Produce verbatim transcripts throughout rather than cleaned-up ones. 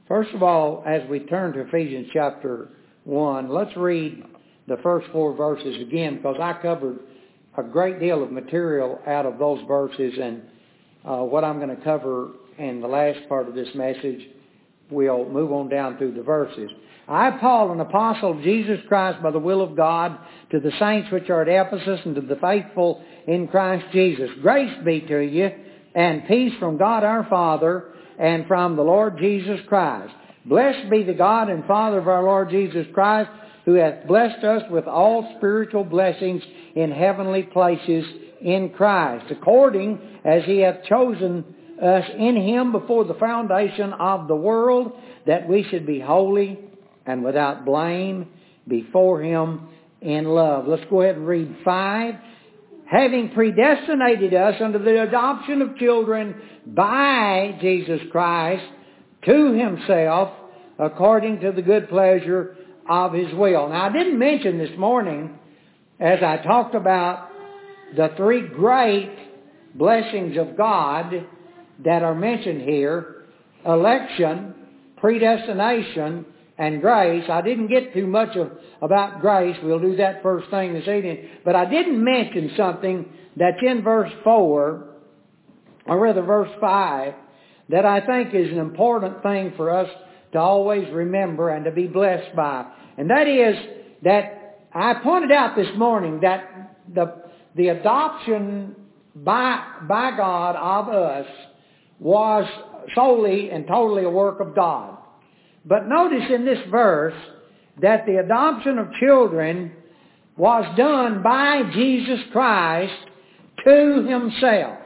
First of all, as we turn to Ephesians chapter one, let's read the first four verses again, because I covered a great deal of material out of those verses, and uh, what I'm going to cover in the last part of this message, we'll move on down through the verses. I, Paul, an apostle of Jesus Christ by the will of God, to the saints which are at Ephesus and to the faithful in Christ Jesus. Grace be to you, and peace from God our Father and from the Lord Jesus Christ. Blessed be the God and Father of our Lord Jesus Christ, who hath blessed us with all spiritual blessings in heavenly places in Christ, according as he hath chosen us in him before the foundation of the world, that we should be holy and without blame before him in love. Let's go ahead and read five. Having predestinated us unto the adoption of children by Jesus Christ to himself, according to the good pleasure of his will. Now, I didn't mention this morning, as I talked about the three great blessings of God that are mentioned here: election, predestination, and grace. I didn't get too much of, about grace. We'll do that first thing this evening. But I didn't mention something that's in verse four, or rather verse five, that I think is an important thing for us to always remember and to be blessed by. And that is that I pointed out this morning that the, the adoption by, by God of us was solely and totally a work of God. But notice in this verse that the adoption of children was done by Jesus Christ to himself.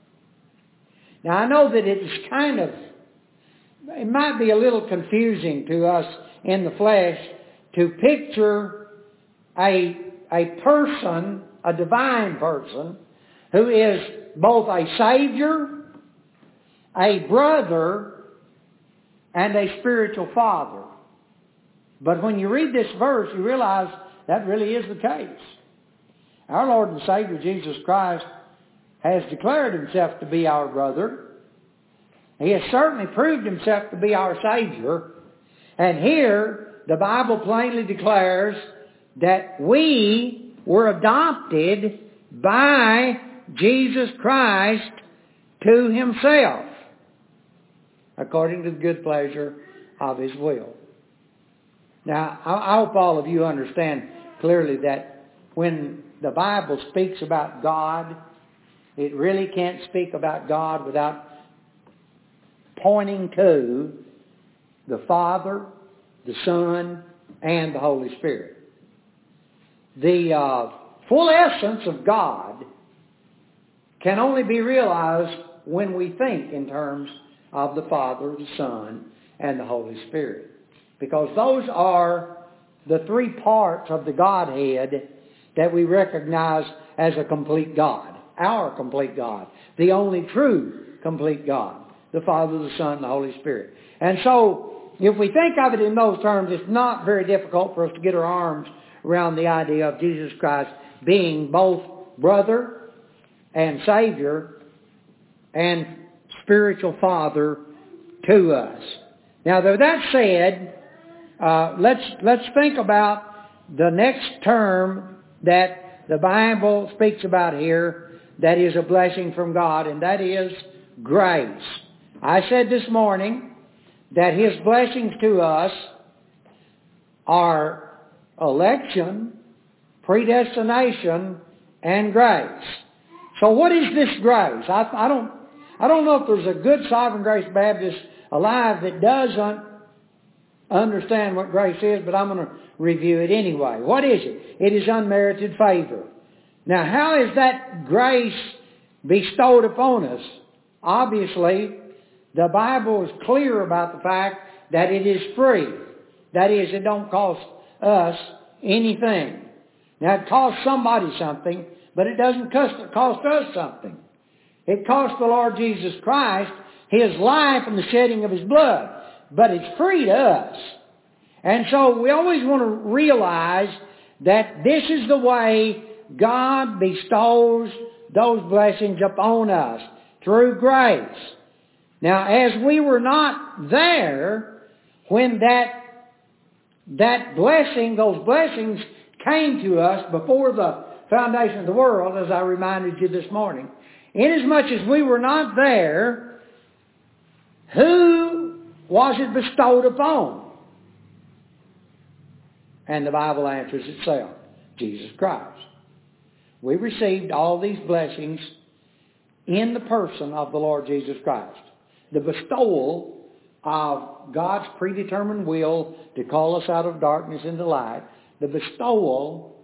Now, I know that it's kind of, it might be a little confusing to us in the flesh to picture a, a person, a divine person, who is both a Savior, a brother, and a spiritual father. But when you read this verse, you realize that really is the case. Our Lord and Savior Jesus Christ has declared himself to be our brother. He has certainly proved himself to be our Savior. And here, the Bible plainly declares that we were adopted by Jesus Christ to himself, according to the good pleasure of his will. Now, I hope all of you understand clearly that when the Bible speaks about God, it really can't speak about God without pointing to the Father, the Son, and the Holy Spirit. The uh, full essence of God can only be realized when we think in terms of the Father, the Son, and the Holy Spirit. Because those are the three parts of the Godhead that we recognize as a complete God. Our complete God. The only true complete God. The Father, the Son, and the Holy Spirit. And so, if we think of it in those terms, it's not very difficult for us to get our arms around the idea of Jesus Christ being both brother and Savior and spiritual Father to us. Now, though that said, uh, let's let's think about the next term that the Bible speaks about here that is a blessing from God, and that is grace. I said this morning that his blessings to us are election, predestination, and grace. So what is this grace? I, I don't I don't know if there's a good Sovereign Grace Baptist alive that doesn't understand what grace is, but I'm going to review it anyway. What is it? It is unmerited favor. Now, how is that grace bestowed upon us? Obviously, the Bible is clear about the fact that it is free. That is, it don't cost us anything. Now, it costs somebody something, but it doesn't cost, cost us something. It cost the Lord Jesus Christ his life and the shedding of his blood. But it's free to us. And so we always want to realize that this is the way God bestows those blessings upon us, through grace. Now, as we were not there when that, that blessing, those blessings came to us before the foundation of the world, as I reminded you this morning. Inasmuch as we were not there, who was it bestowed upon? And the Bible answers itself. Jesus Christ. We received all these blessings in the person of the Lord Jesus Christ. The bestowal of God's predetermined will to call us out of darkness into light. The bestowal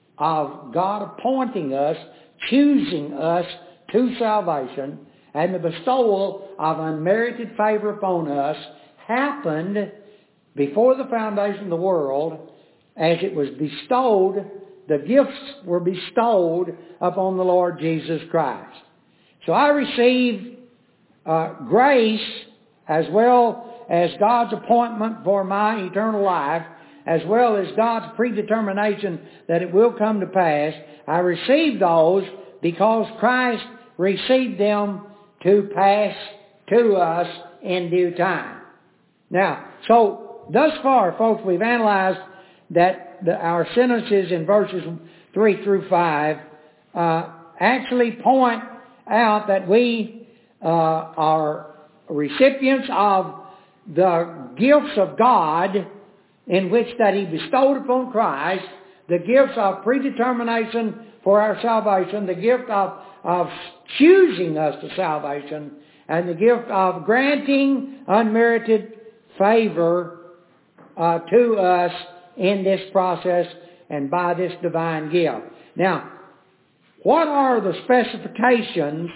of God appointing us, choosing us to salvation, and the bestowal of unmerited favor upon us happened before the foundation of the world, as it was bestowed, the gifts were bestowed upon the Lord Jesus Christ. So I receive uh, grace as well as God's appointment for my eternal life, as well as God's predetermination that it will come to pass. I receive those because Christ received them to pass to us in due time. Now, so thus far, folks, we've analyzed that the, our sentences in verses three through five uh, actually point out that we uh, are recipients of the gifts of God in which that He bestowed upon Christ, the gifts of predetermination for our salvation, the gift of, of choosing us to salvation, and the gift of granting unmerited favor uh, to us in this process and by this divine gift. Now, what are the specifications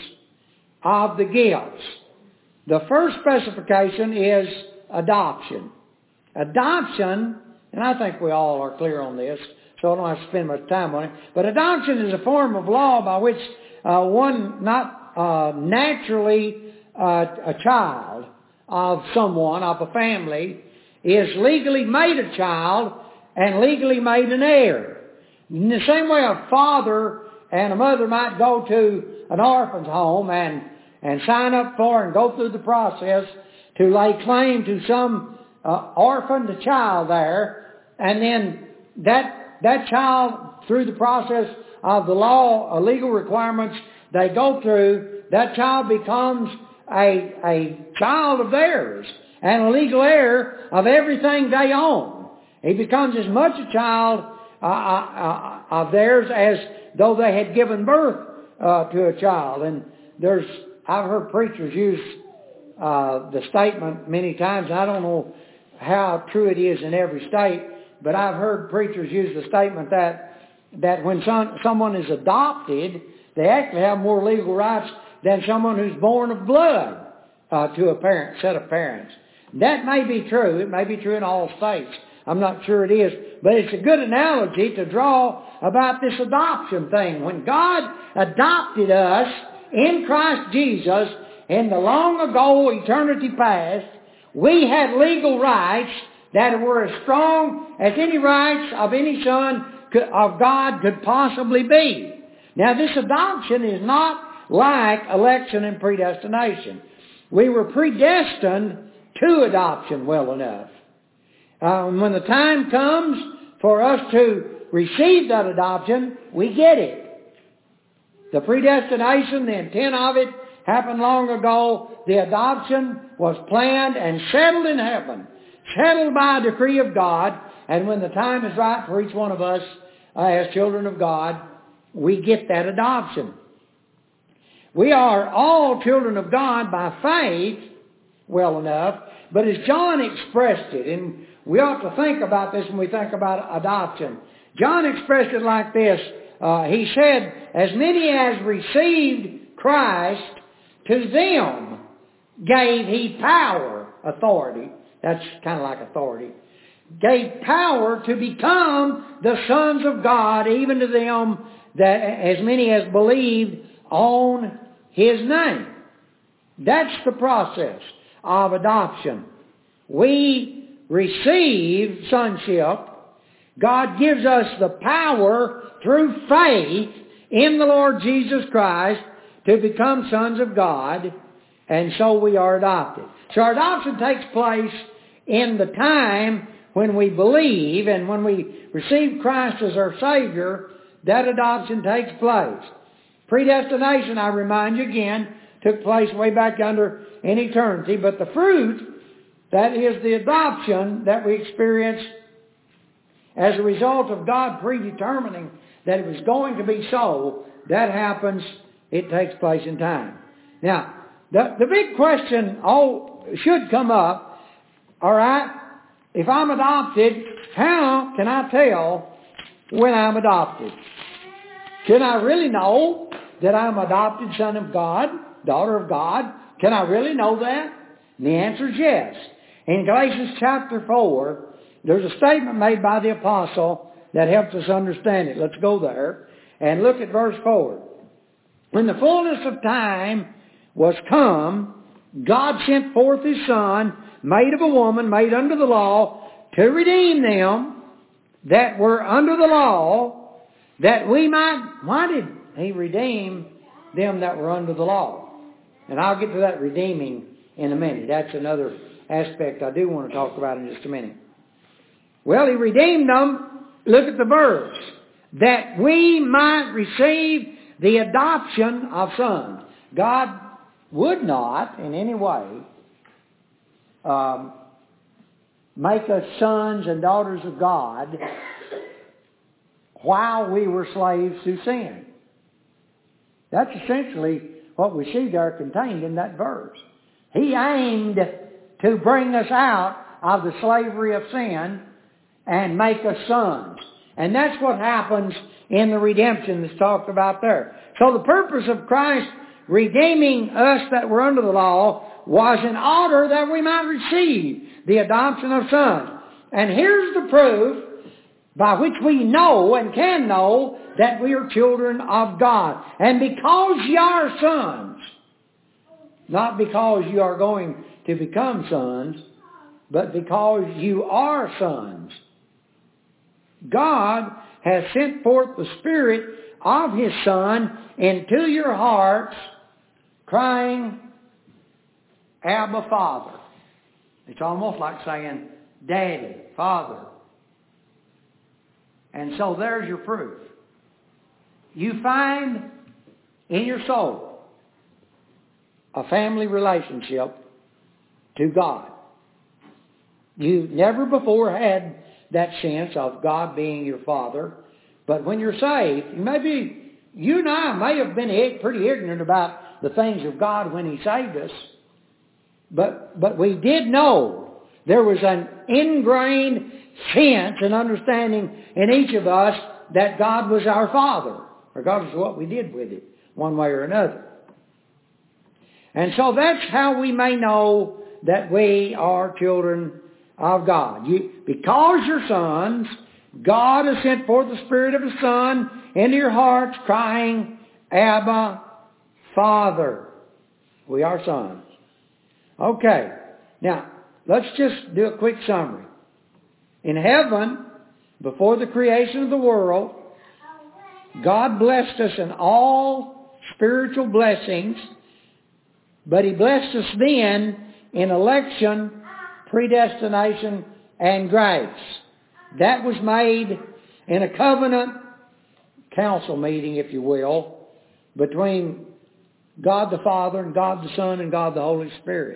of the gifts? The first specification is adoption. Adoption, and I think we all are clear on this, so I don't have to spend much time on it, but adoption is a form of law by which uh, one not uh, naturally uh, a child of someone, of a family, is legally made a child and legally made an heir. In the same way a father and a mother might go to an orphan's home and, and sign up for and go through the process to lay claim to some uh, orphaned child there, and then that, that child, through the process of the law, uh, legal requirements they go through, that child becomes a, a child of theirs and a legal heir of everything they own. He becomes as much a child uh, uh, of theirs as though they had given birth uh, to a child. And there's, I've heard preachers use uh, the statement many times. I don't know how true it is in every state, but I've heard preachers use the statement that that when some, someone is adopted, they actually have more legal rights than someone who's born of blood uh, to a parent, set of parents. That may be true. It may be true in all states. I'm not sure it is, but it's a good analogy to draw about this adoption thing. When God adopted us in Christ Jesus in the long ago eternity past, we had legal rights that were as strong as any rights of any son of God could possibly be. Now, this adoption is not like election and predestination. We were predestined to adoption well enough. Uh, when the time comes for us to receive that adoption, we get it. The predestination, the intent of it, happened long ago. The adoption was planned and settled in heaven, settled by a decree of God. And when the time is right for each one of us uh, as children of God, we get that adoption. We are all children of God by faith, well enough, but as John expressed it, and we ought to think about this when we think about adoption. John expressed it like this. Uh, he said, as many as received Christ, to them gave He power, authority. That's kind of like authority. Gave power to become the sons of God, even to them that as many as believed on His name. That's the process of adoption. We receive sonship. God gives us the power through faith in the Lord Jesus Christ to become sons of God, and so we are adopted. So our adoption takes place in the time when we believe and when we receive Christ as our Savior, that adoption takes place. Predestination, I remind you again, took place way back under in eternity, but the fruit, that is the adoption that we experience as a result of God predetermining that it was going to be so, that happens, it takes place in time. Now, the, the big question oh, should come up, all right, if I'm adopted, how can I tell when I'm adopted? Can I really know that I'm adopted son of God, daughter of God? Can I really know that? And the answer is yes. In Galatians chapter four, there's a statement made by the apostle that helps us understand it. Let's go there and look at verse four. When the fullness of time was come, God sent forth His Son, made of a woman, made under the law, to redeem them that were under the law, that we might... Why did He redeem them that were under the law? And I'll get to that redeeming in a minute. That's another aspect I do want to talk about in just a minute. Well, He redeemed them, look at the verse, that we might receive the adoption of sons. God would not in any way um, make us sons and daughters of God while we were slaves to sin. That's essentially what we see there contained in that verse. He aimed to bring us out of the slavery of sin and make us sons. And that's what happens in the redemption that's talked about there. So the purpose of Christ redeeming us that were under the law was in order that we might receive the adoption of sons. And here's the proof by which we know and can know that we are children of God. And because you are sons, not because you are going to become sons, but because you are sons, God has sent forth the Spirit of His Son into your hearts, crying, Abba, Father. It's almost like saying, Daddy, Father. And so there's your proof. You find in your soul a family relationship to God. You never before had that sense of God being your Father. But when you're saved, maybe you and I may have been pretty ignorant about the things of God when He saved us. But, but we did know there was an ingrained sense and understanding in each of us that God was our Father, regardless of what we did with it, one way or another. And so that's how we may know that we are children of God. You, because you're sons, God has sent forth the Spirit of His Son into your hearts, crying, Abba, Father. We are sons. Okay. Now, let's just do a quick summary. In heaven, before the creation of the world, God blessed us in all spiritual blessings, but He blessed us then in election, predestination, and grace. That was made in a covenant council meeting, if you will, between God the Father and God the Son and God the Holy Spirit.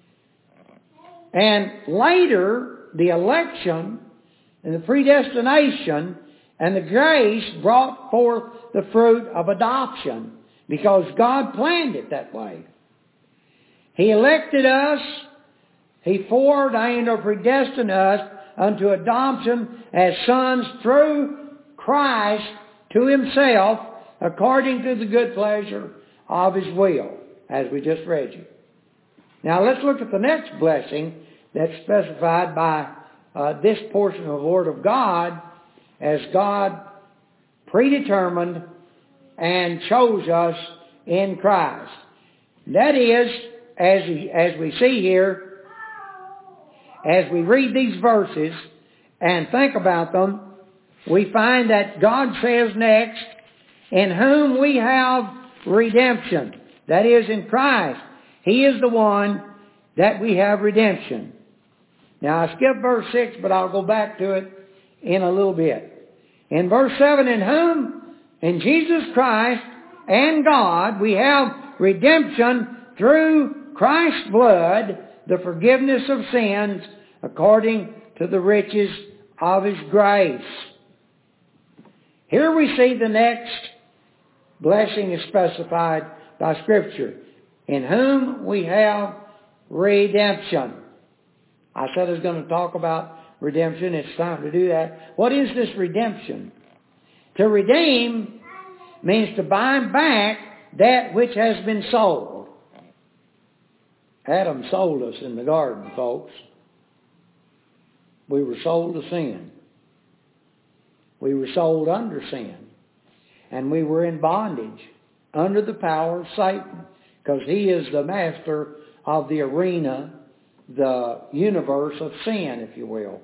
And later, the election and the predestination and the grace brought forth the fruit of adoption because God planned it that way. He elected us, He foreordained or predestined us unto adoption as sons through Christ to Himself according to the good pleasure of His will, as we just read you. Now let's look at the next blessing that's specified by uh, this portion of the Word of God as God predetermined and chose us in Christ. That is, as, as we see here, as we read these verses and think about them, we find that God says next, in whom we have redemption. That is, in Christ. He is the one that we have redemption. Now I skipped verse six, but I'll go back to it in a little bit. In verse seven, in whom, in Jesus Christ and God, we have redemption through Christ's blood, the forgiveness of sins, according to the riches of His grace. Here we see the next blessing is specified by Scripture. In whom we have redemption. I said I was going to talk about redemption. It's time to do that. What is this redemption? To redeem means to buy back that which has been sold. Adam sold us in the garden, folks. We were sold to sin. We were sold under sin. And we were in bondage under the power of Satan, because he is the master of the arena, the universe of sin, if you will.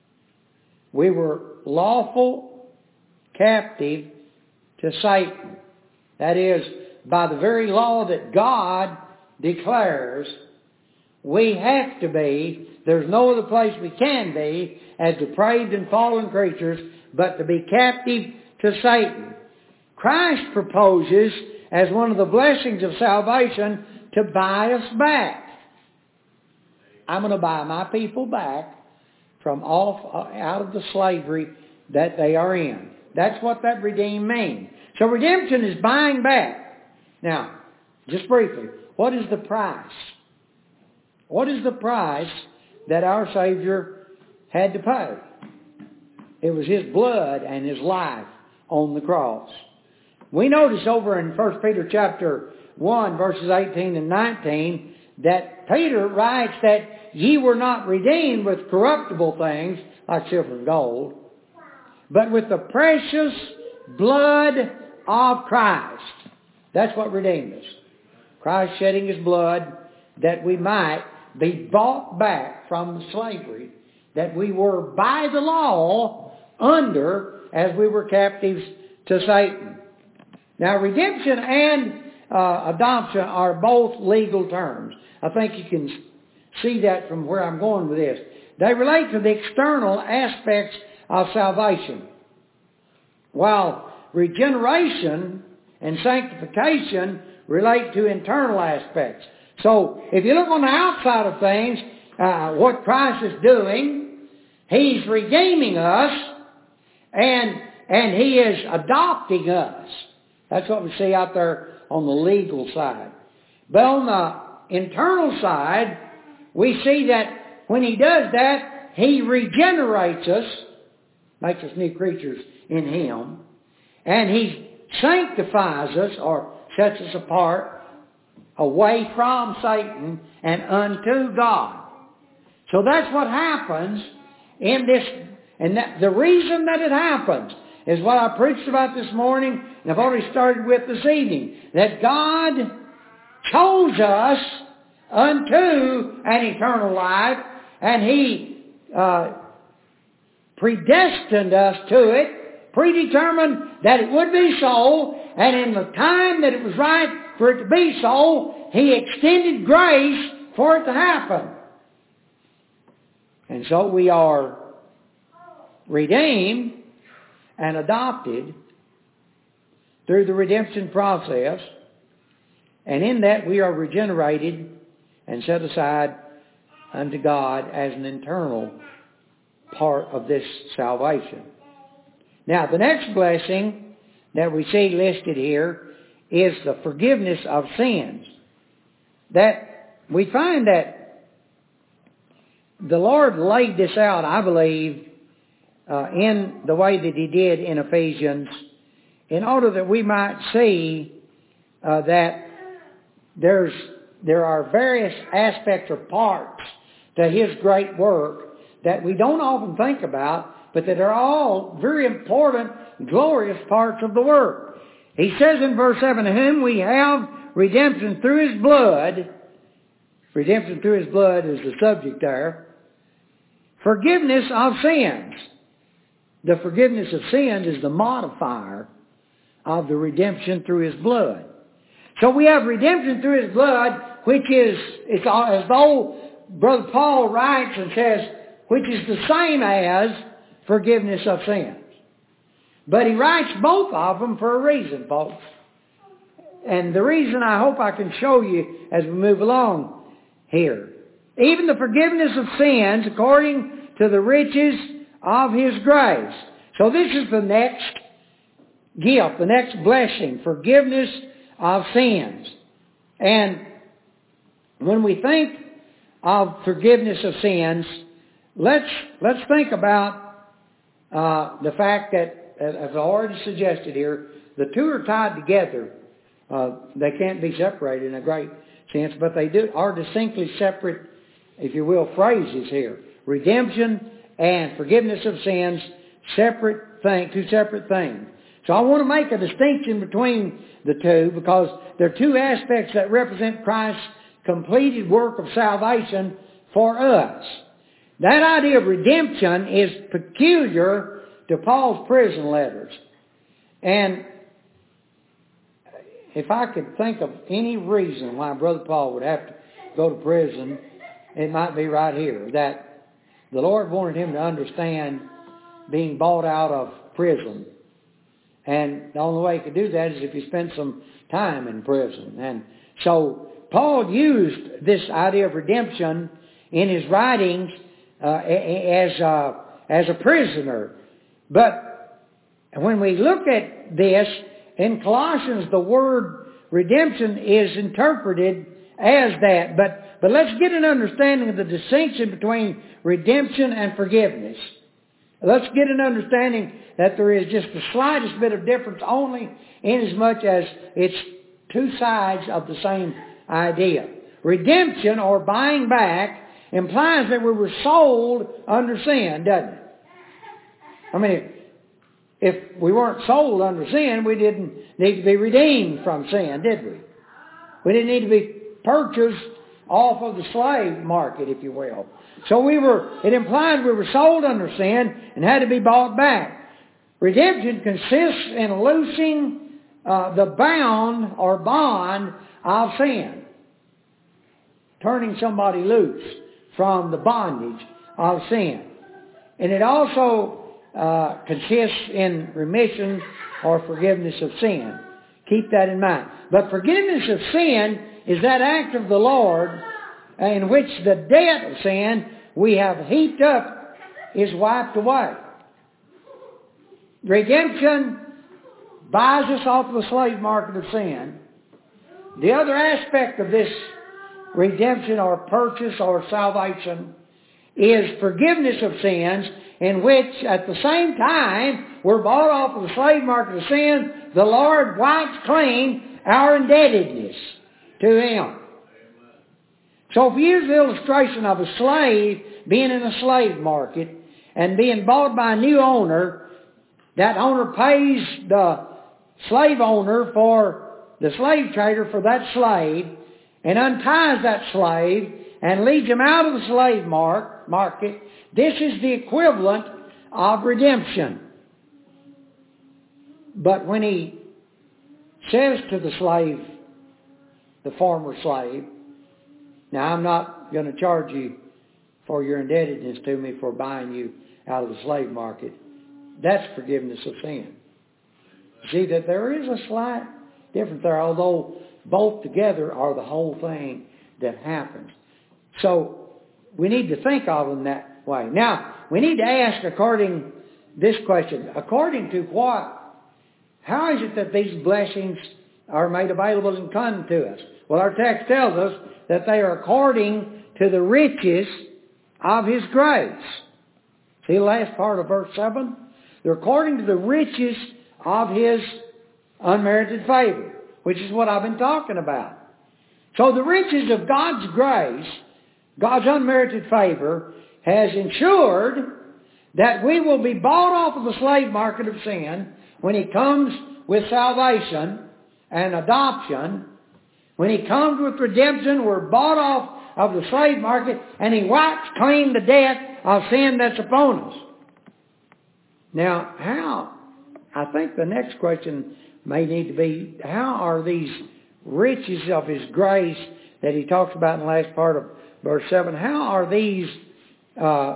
We were lawful captive to Satan. That is, by the very law that God declares, we have to be, there's no other place we can be, as depraved and fallen creatures, but to be captive to Satan. Christ proposes, as one of the blessings of salvation, to buy us back. I'm going to buy my people back from off out of the slavery that they are in. That's what that redeem means. So redemption is buying back. Now, just briefly, what is the price? What is the price that our Savior had to pay? It was His blood and His life on the cross. We notice over in First Peter chapter one, verses eighteen and nineteen, that Peter writes that ye were not redeemed with corruptible things, like silver and gold, but with the precious blood of Christ. That's what redeemed us. Christ shedding His blood that we might be bought back from the slavery that we were by the law under as we were captives to Satan. Now, redemption and uh, adoption are both legal terms. I think you can see that from where I'm going with this. They relate to the external aspects of salvation, while regeneration and sanctification relate to internal aspects. So, if you look on the outside of things, uh, what Christ is doing, He's redeeming us, and and He is adopting us. That's what we see out there on the legal side. But on the internal side, we see that when He does that, He regenerates us, makes us new creatures in Him, and He sanctifies us, or sets us apart, away from Satan and unto God. So that's what happens in this, and that, the reason that it happens is what I preached about this morning, and I've already started with this evening, that God chose us unto an eternal life, and He uh, predestined us to it, predetermined that it would be so, and in the time that it was right for it to be so, He extended grace for it to happen. And so we are redeemed and adopted through the redemption process, and in that we are regenerated and set aside unto God as an internal part of this salvation. Now, the next blessing that we see listed here is the forgiveness of sins. That we find that the Lord laid this out, I believe, uh, in the way that He did in Ephesians, in order that we might see uh, that there's there are various aspects or parts to His great work that we don't often think about, but that are all very important, glorious parts of the work. He says in verse seven, in whom we have redemption through His blood. Redemption through His blood is the subject there. Forgiveness of sins. The forgiveness of sins is the modifier of the redemption through His blood. So we have redemption through His blood, which is, it's as though Brother Paul writes and says, which is the same as forgiveness of sins. But he writes both of them for a reason, folks. And the reason I hope I can show you as we move along here. Even the forgiveness of sins according to the riches of His grace. So this is the next gift, the next blessing, forgiveness of sins. And when we think of forgiveness of sins, let's let's think about uh, the fact that, as I've already suggested here, the two are tied together. Uh, they can't be separated in a great sense, but they do are distinctly separate, if you will, phrases here. Redemption and forgiveness of sins, separate thing, two separate things. So I want to make a distinction between the two because they're two aspects that represent Christ's completed work of salvation for us. That idea of redemption is peculiar to Paul's prison letters. And if I could think of any reason why Brother Paul would have to go to prison, it might be right here. That the Lord wanted him to understand being bought out of prison. And the only way he could do that is if he spent some time in prison. And so Paul used this idea of redemption in his writings uh, as, a, as a prisoner. But when we look at this, in Colossians the word redemption is interpreted as that. But, but let's get an understanding of the distinction between redemption and forgiveness. Let's get an understanding that there is just the slightest bit of difference only inasmuch as it's two sides of the same idea. Redemption, or buying back, implies that we were sold under sin, doesn't it? I mean, if we weren't sold under sin, we didn't need to be redeemed from sin, did we? We didn't need to be purchased off of the slave market, if you will. So we were, it implies we were sold under sin and had to be bought back. Redemption consists in loosing uh, the bound or bond of sin. Turning somebody loose from the bondage of sin. And it also uh, consists in remission or forgiveness of sin. Keep that in mind. But forgiveness of sin is that act of the Lord in which the debt of sin we have heaped up is wiped away. Redemption buys us off the slave market of sin. The other aspect of this redemption or purchase or salvation is forgiveness of sins, in which at the same time we're bought off of the slave market of sin, the Lord wipes clean our indebtedness to Him. So if we use the illustration of a slave being in a slave market and being bought by a new owner, that owner pays the slave owner for the slave trader for that slave and unties that slave and leads him out of the slave mark, market. This is the equivalent of redemption. But when he says to the slave, the former slave, now I'm not going to charge you for your indebtedness to me for buying you out of the slave market. That's forgiveness of sin. See that there is a slight difference there, although both together are the whole thing that happens. So we need to think of them that way. Now, we need to ask according this question, according to what? How is it that these blessings are made available and come to us? Well, our text tells us that they are according to the riches of His grace. See the last part of verse seven? They're according to the riches of His unmerited favor, which is what I've been talking about. So the riches of God's grace, God's unmerited favor, has ensured that we will be bought off of the slave market of sin when He comes with salvation and adoption. When He comes with redemption, we're bought off of the slave market and He wipes clean the debt of sin that's upon us. Now, how? I think the next question may need to be, how are these riches of His grace that He talks about in the last part of verse seven, how are these, uh,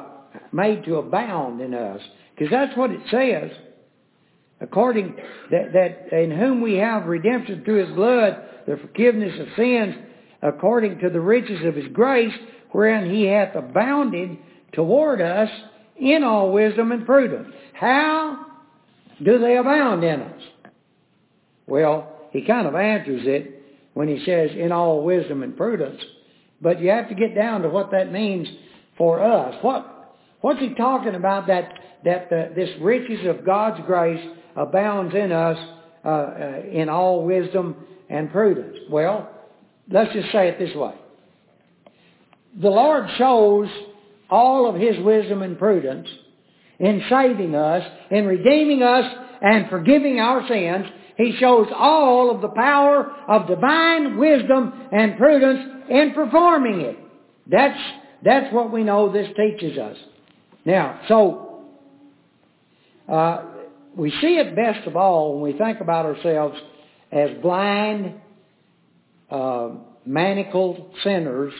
made to abound in us. Because that's what it says. According that, that in whom we have redemption through His blood, the forgiveness of sins, according to the riches of His grace, wherein He hath abounded toward us in all wisdom and prudence. How do they abound in us? Well, He kind of answers it when He says in all wisdom and prudence. But you have to get down to what that means for us. What What's He talking about that, that the, this riches of God's grace abounds in us uh, uh, in all wisdom and prudence? Well, let's just say it this way. The Lord shows all of His wisdom and prudence in saving us, in redeeming us, and forgiving our sins. He shows all of the power of divine wisdom and prudence in performing it. That's, that's what we know this teaches us. Now, so, uh, we see it best of all when we think about ourselves as blind, uh, manacled sinners.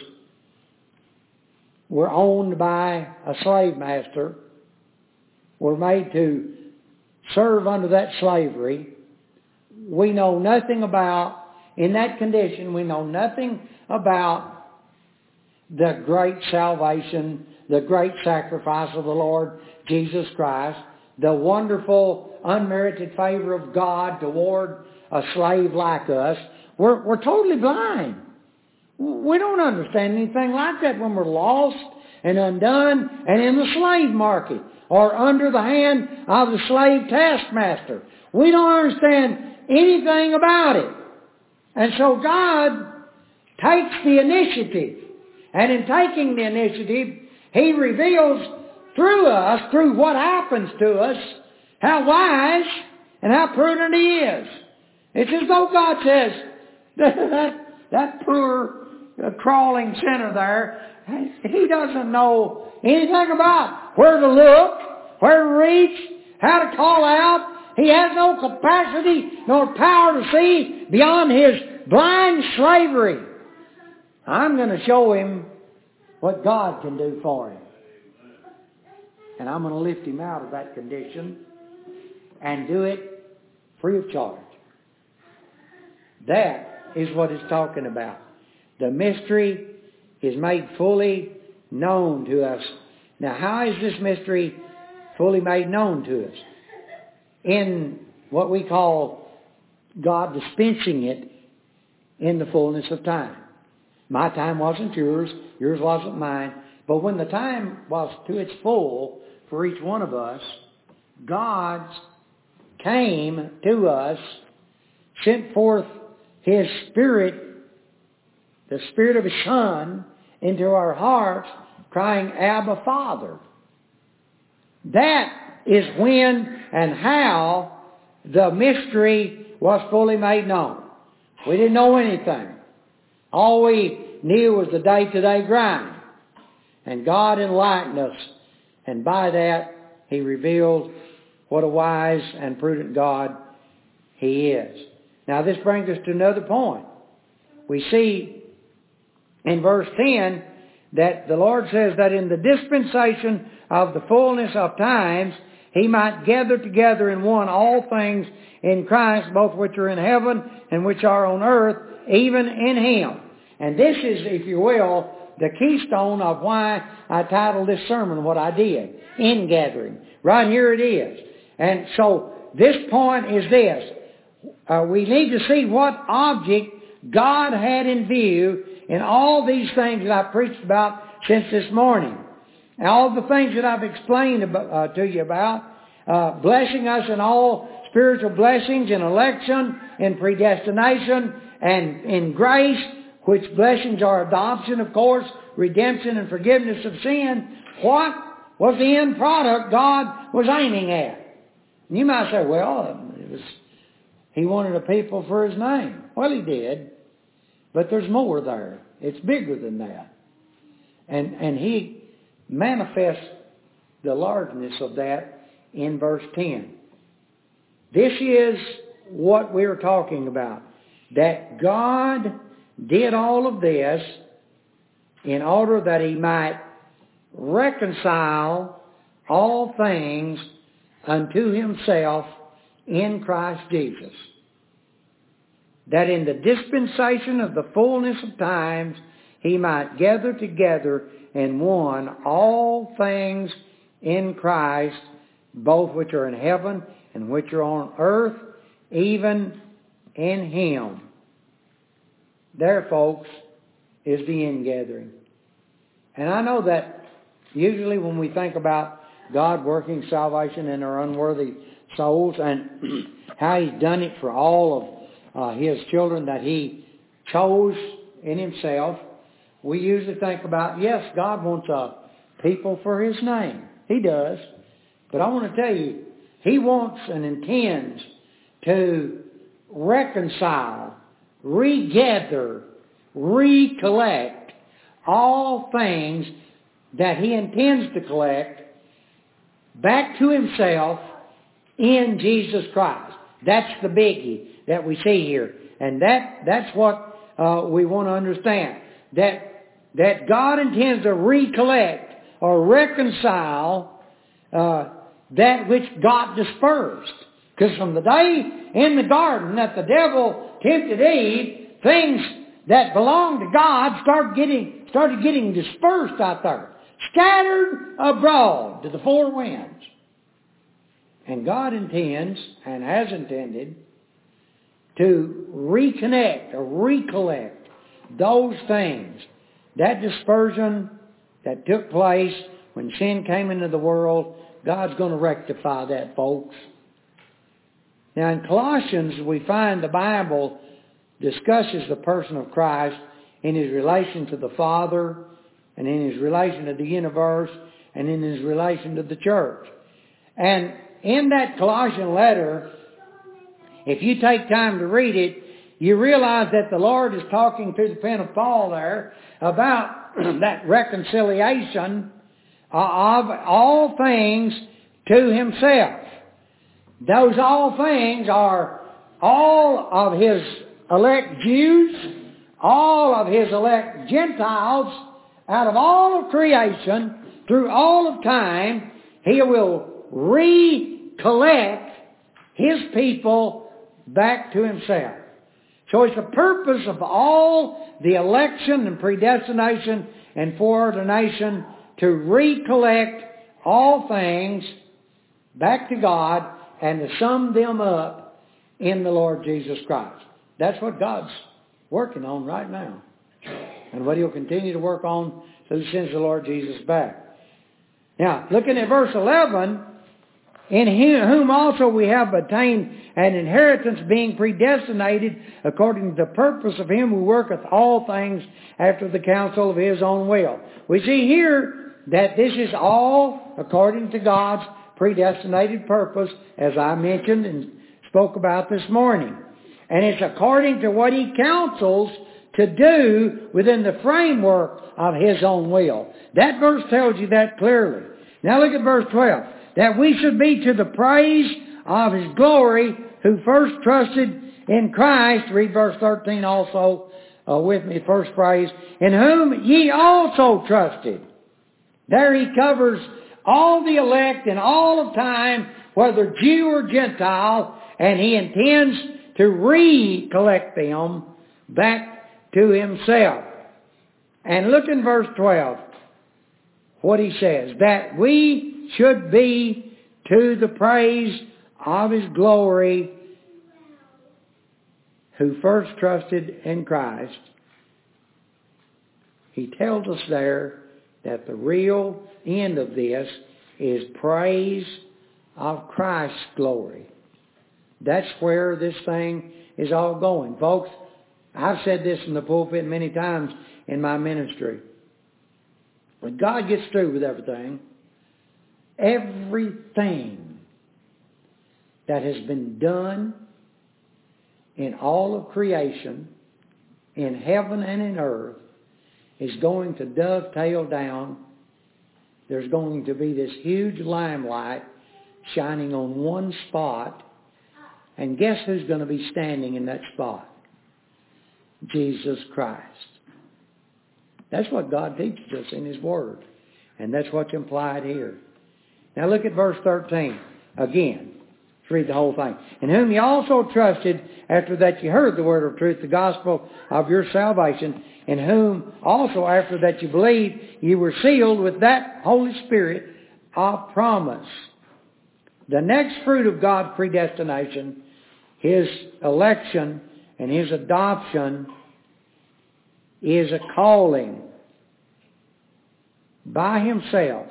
We're owned by a slave master. We're made to serve under that slavery. We know nothing about, in that condition, we know nothing about the great salvation, the great sacrifice of the Lord Jesus Christ, the wonderful, unmerited favor of God toward a slave like us. We're, we're totally blind. We don't understand anything like that when we're lost and undone and in the slave market or under the hand of the slave taskmaster. We don't understand anything about it. And so God takes the initiative. And in taking the initiative, He reveals through us, through what happens to us, how wise and how prudent He is. It's as though God says, that, that poor uh, crawling sinner there, he doesn't know anything about where to look, where to reach, how to call out. He has no capacity nor power to see beyond his blind slavery. I'm going to show him what God can do for him. And I'm going to lift him out of that condition and do it free of charge. That is what it's talking about. The mystery is made fully known to us. Now, how is this mystery fully made known to us? In what we call God dispensing it in the fullness of time. My time wasn't yours, yours wasn't mine. But when the time was to its full for each one of us, God came to us, sent forth His Spirit, the Spirit of His Son, into our hearts, crying, Abba, Father. That is when and how the mystery was fully made known. We didn't know anything. All we knew was the day-to-day grind. And God enlightened us. And by that, He revealed what a wise and prudent God He is. Now this brings us to another point. We see in verse ten that the Lord says that in the dispensation of the fullness of times, He might gather together in one all things in Christ, both which are in heaven and which are on earth, even in Him. And this is, if you will, the keystone of why I titled this sermon what I did. Ingathering. Right here it is. And so this point is this. Uh, we need to see what object God had in view in all these things that I've preached about since this morning. And all the things that I've explained about, uh, to you about, uh, blessing us in all spiritual blessings, in election, in predestination, and in grace, which blessings are adoption, of course, redemption and forgiveness of sin. What was the end product God was aiming at? And you might say, well, it was, He wanted a people for His name. Well, He did. But there's more there. It's bigger than that. And, and He manifests the largeness of that in verse ten. This is what we're talking about. That God did all of this in order that He might reconcile all things unto himself in Christ Jesus, that in the dispensation of the fullness of times he might gather together in one all things in Christ, both which are in heaven and which are on earth, even in him. There, folks, is the ingathering. And I know that usually when we think about God working salvation in our unworthy souls and how he's done it for all of uh, his children that he chose in himself, we usually think about, yes, God wants a people for his name. He does. But I want to tell you, he wants and intends to reconcile, regather, recollect all things that he intends to collect back to himself in Jesus Christ. That's the biggie that we see here. And that that's what uh, we want to understand. That, that God intends to recollect or reconcile uh, that which God dispersed. Because from the day in the garden that the devil tempted Eve, things that belonged to God started getting, started getting dispersed out there. Scattered abroad to the four winds. And God intends, and has intended, to reconnect or recollect those things. That dispersion that took place when sin came into the world, God's going to rectify that, folks. Now in Colossians, we find the Bible discusses the person of Christ in his relation to the Father, and in his relation to the universe, and in his relation to the church. And in that Colossian letter, if you take time to read it, you realize that the Lord is talking through the pen of Paul there about that reconciliation of all things to himself. Those all things are all of his elect Jews, all of his elect Gentiles, out of all of creation, through all of time. He will recollect his people back to himself. So it's the purpose of all the election and predestination and foreordination to recollect all things back to God and to sum them up in the Lord Jesus Christ. That's what God's working on right now. And what he'll continue to work on till he sends the Lord Jesus back. Now, looking at verse eleven, in him, whom also we have obtained an inheritance, being predestinated according to the purpose of him who worketh all things after the counsel of his own will. We see here that this is all according to God's predestinated purpose, as I mentioned and spoke about this morning. And it's according to what he counsels to do within the framework of his own will. That verse tells you that clearly. Now look at verse twelve. That we should be to the praise of his glory, who first trusted in Christ. Read verse thirteen also uh, with me, first phrase. In whom ye also trusted. There he covers all the elect in all of time, whether Jew or Gentile, and he intends to recollect them back to himself. And look in verse twelve, what he says. That we should be to the praise of his glory, who first trusted in Christ. He tells us there that the real end of this is praise of Christ's glory. That's where this thing is all going. Folks, I've said this in the pulpit many times in my ministry. When God gets through with everything, everything that has been done in all of creation, in heaven and in earth, is going to dovetail down. There's going to be this huge limelight shining on one spot. And guess who's going to be standing in that spot? Jesus Christ. That's what God teaches us in his Word. And that's what's implied here. Now look at verse thirteen again. Let's read the whole thing. In whom ye also trusted after that ye heard the word of truth, the gospel of your salvation, in whom also after that you believed, ye were sealed with that Holy Spirit of promise. The next fruit of God's predestination, His election and His adoption, is a calling by Himself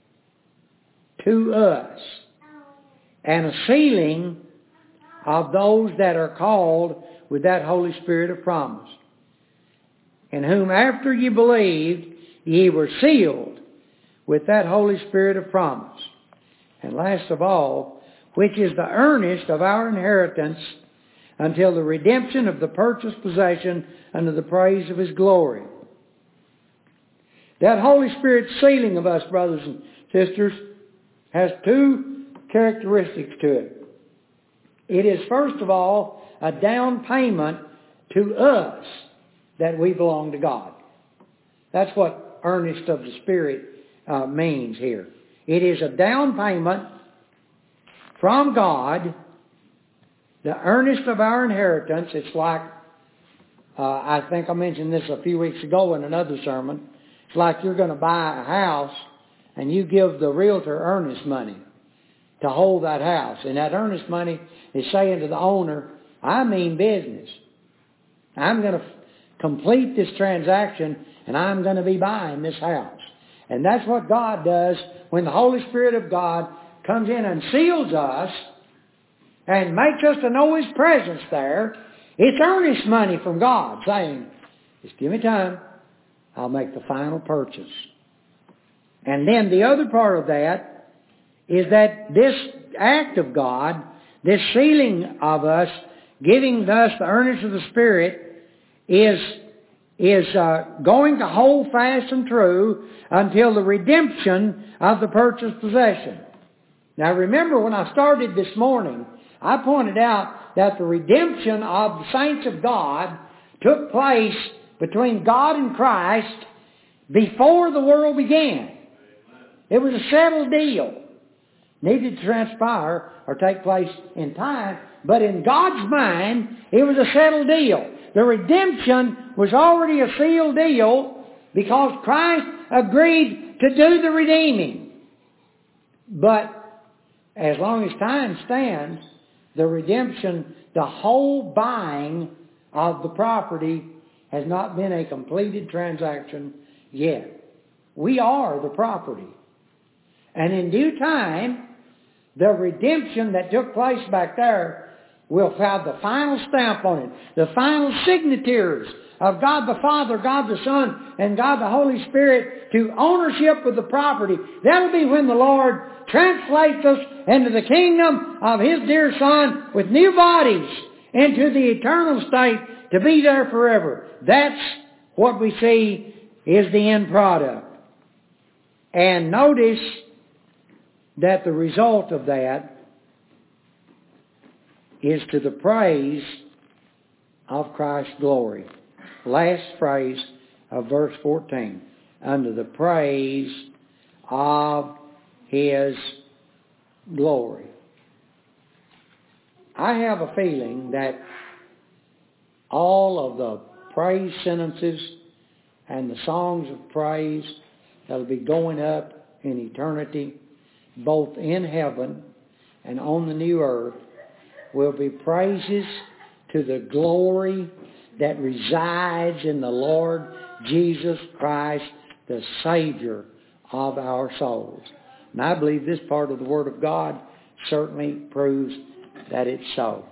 to us and a sealing of those that are called with that Holy Spirit of promise. In whom after ye believed, ye were sealed with that Holy Spirit of promise. And last of all, which is the earnest of our inheritance until the redemption of the purchased possession unto the praise of His glory. That Holy Spirit sealing of us, brothers and sisters, has two characteristics to it. It is, first of all, a down payment to us that we belong to God. That's what earnest of the Spirit uh, means here. It is a down payment from God, the earnest of our inheritance. It's like, uh, I think I mentioned this a few weeks ago in another sermon. It's like you're going to buy a house and you give the realtor earnest money to hold that house. And that earnest money is saying to the owner, I mean business. I'm going to complete this transaction and I'm going to be buying this house. And that's what God does when the Holy Spirit of God comes in and seals us and makes us to know His presence there. It's earnest money from God saying, just give me time. I'll make the final purchase. And then the other part of that is that this act of God, this sealing of us, giving us the earnest of the Spirit, is, is uh, going to hold fast and true until the redemption of the purchased possession. Now remember, when I started this morning, I pointed out that the redemption of the saints of God took place between God and Christ before the world began. It was a settled deal. Needed to transpire or take place in time, but in God's mind, it was a settled deal. The redemption was already a sealed deal because Christ agreed to do the redeeming. But as long as time stands, the redemption, the whole buying of the property has not been a completed transaction yet. We are the property. And in due time, the redemption that took place back there will have the final stamp on it, the final signatures of God the Father, God the Son, and God the Holy Spirit to ownership of the property. That'll be when the Lord translates us into the kingdom of His dear Son with new bodies into the eternal state to be there forever. That's what we see is the end product. And notice that the result of that is to the praise of Christ's glory. Last phrase of verse fourteen. Unto the praise of His glory. I have a feeling that all of the praise sentences and the songs of praise that will be going up in eternity, both in heaven and on the new earth, will be praises to the glory that resides in the Lord Jesus Christ, the Savior of our souls. And I believe this part of the Word of God certainly proves that it's so.